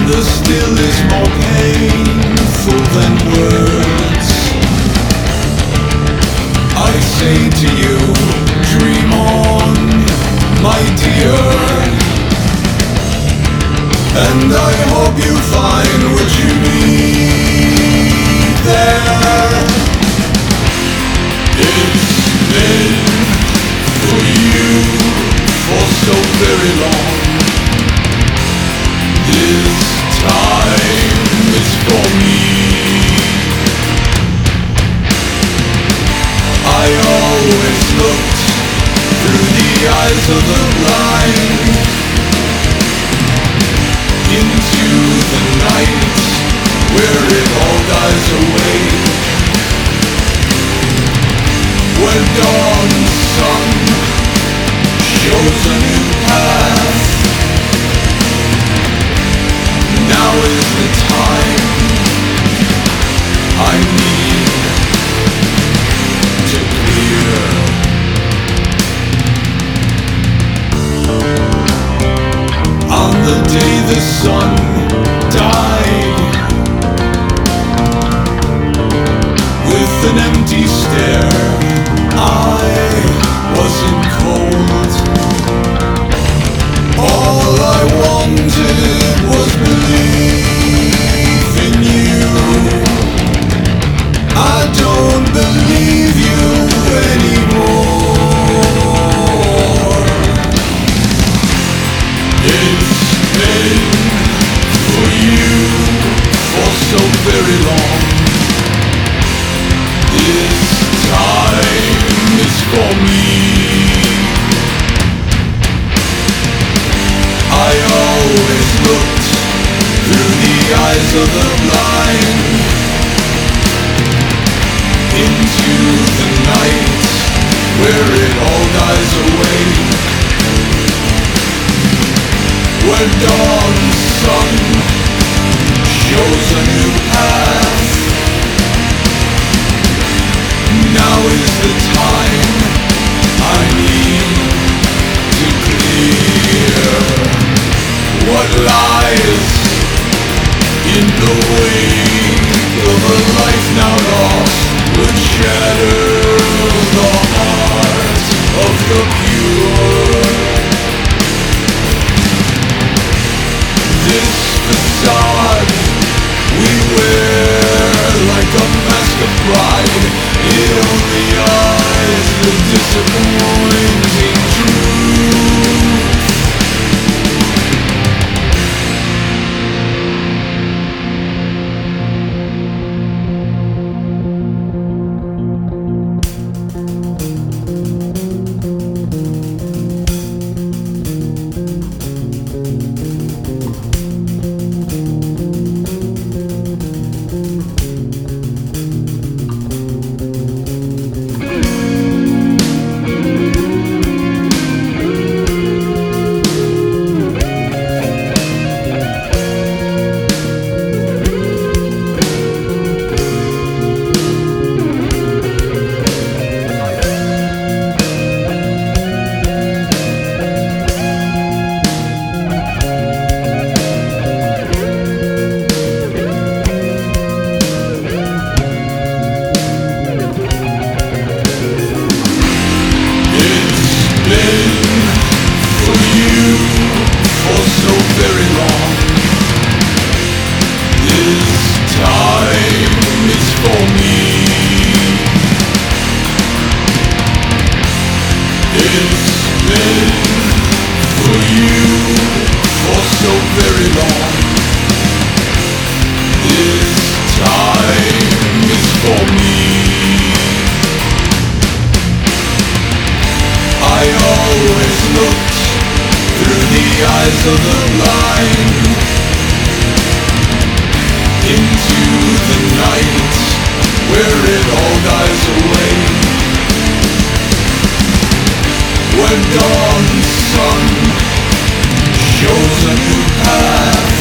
The still is more painful than words. I say to you, dream on, my dear, and I hope you find what you need there. It's been for you for so very long. This time is for me. I always looked through the eyes of the blind into the night where it all dies away, where dawn's sun shows a new path. Now is the time I need to clear. On the day the sun died, with an empty stare, I wasn't cold. All I wanted was belief in you. I don't believe you anymore. It's been for you for so very long. This time is for me. I always looked through the eyes of the blind into the night where it all dies away, where dawn's sun shows a new path. Now is the time I need to clear what lies in the wake of a life now lost would shatter the heart of the pure. This facade we wear like a mask of pride, it only hides the disappointing truth. Of the line into the night where it all dies away, where dawn's sun shows a new path.